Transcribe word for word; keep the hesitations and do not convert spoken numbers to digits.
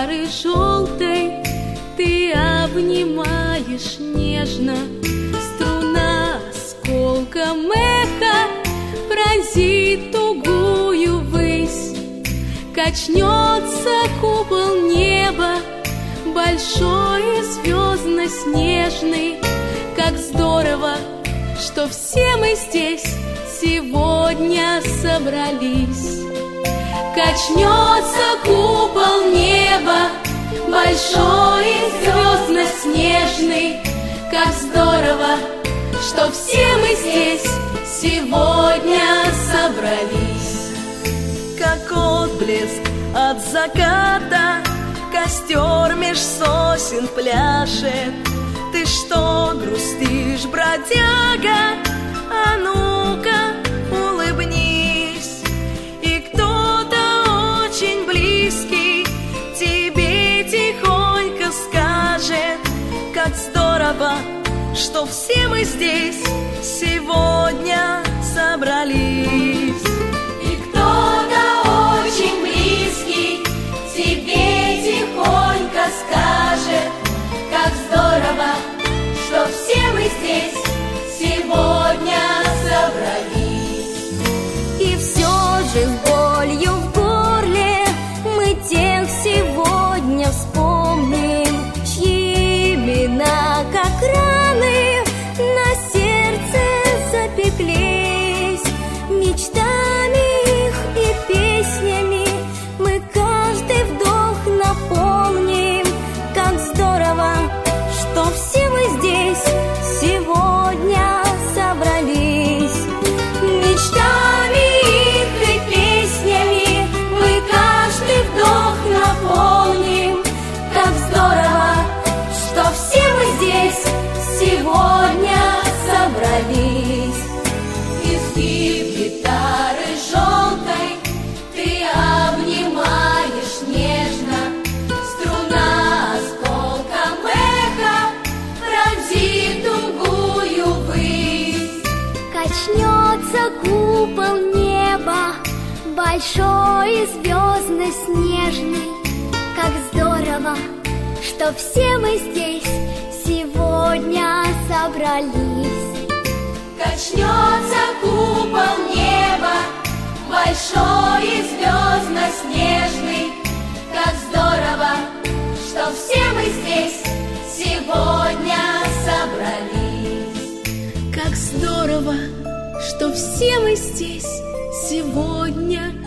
гитары желтой ты обнимаешь нежно. Струна осколком эха пронзит тугую высь. Качнется купол неба, большой и звездно-снежный. Как здорово, что все мы здесь сегодня собрались. Качнется купол неба, большой и звездно-снежный. Как здорово, что все мы здесь сегодня собрались. Как отблеск от заката костер меж сосен пляшет. Ты что грустишь, бродяга? А ну-ка улыбнись. И кто-то очень близкий тебе тихонько скажет: как здорово, что все мы здесь сегодня собрались. И кто-то очень близкий тебе тихонько скажет: как здорово, что все мы здесь сегодня собрались. И все же с болью в горле мы тех сегодня вспомним, чьи имена, как раны, на сердце запеклись. Мечтами их и песнями мы каждый вдох наполним. Как здорово, что все мы здесь сегодня собрались. Мечтами их и песнями мы каждый вдох наполним. Как здорово, что все мы здесь сегодня собрались. Изгиб гитары желтой ты обнимаешь нежно. Струна осколком эха пронзит тугую высь. Качнется купол неба, большой и звездно-снежный. Как здорово, что все мы здесь сегодня собрались. Качнется купол неба, большой и звездно-снежный. Как здорово, что все мы здесь сегодня собрались. Как здорово, что все мы здесь сегодня